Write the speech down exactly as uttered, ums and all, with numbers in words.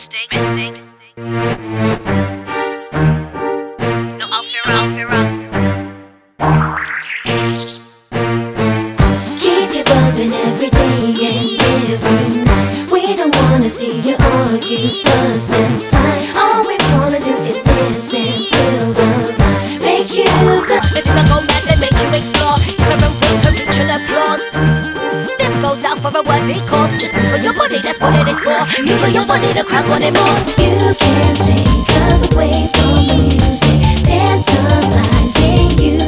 mistake, mistake. No, I'll fear out, fear out. Keep you bumping every day and every night. We don't wanna see you argue, fuss and fight. All we wanna do is dance and feel the vibe. Make you feel. If you go mad, then make you explore different ways to reach an applause. This goes out for a worthy cause. Just move your body, that's what it is for. Move your body, the crowd's wanting more. You can't take us away from the music, tantalizing you.